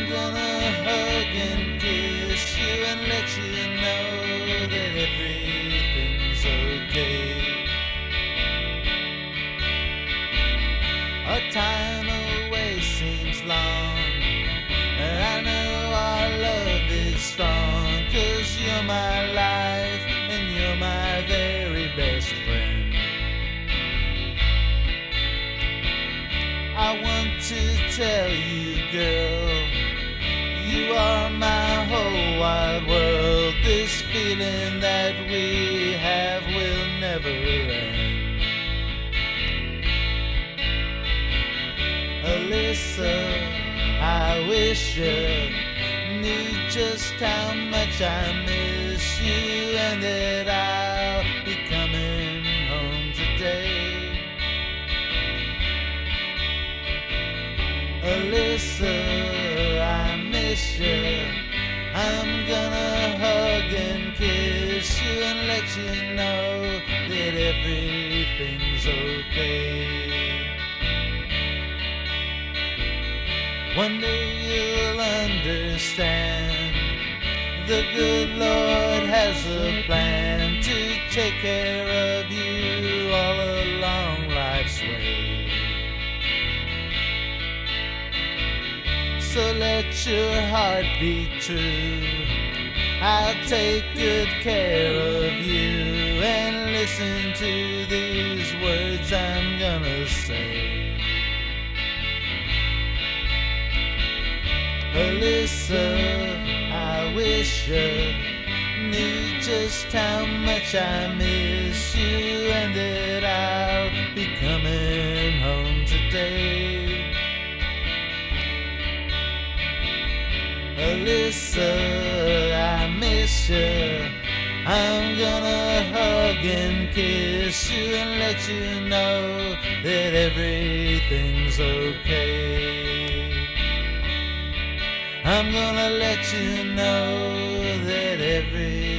gonna hug and kiss you and let you know that everything's okay. Our time away seems long, and I know our love is strong, 'cause you're my life and you're my very best friend. I want to tell you, girl, you are my whole wide world. This feeling that we have will never end. Alyssa, I wish you knew just how much I miss you, and that I'll be coming home today. Alyssa, I miss you. I'm gonna hug and kiss you and let you know that everything's okay. One day you'll understand the good Lord has a plan to take care of you all along life's way. So let your heart be true. I'll take good care of you, and listen to these words I'm gonna say. Alyssa, I wish you knew just how much I miss you, and that I'll be coming home today. Alyssa, I miss you. I'm gonna hug and kiss you and let you know that everything's okay. I'm gonna let you know that everything's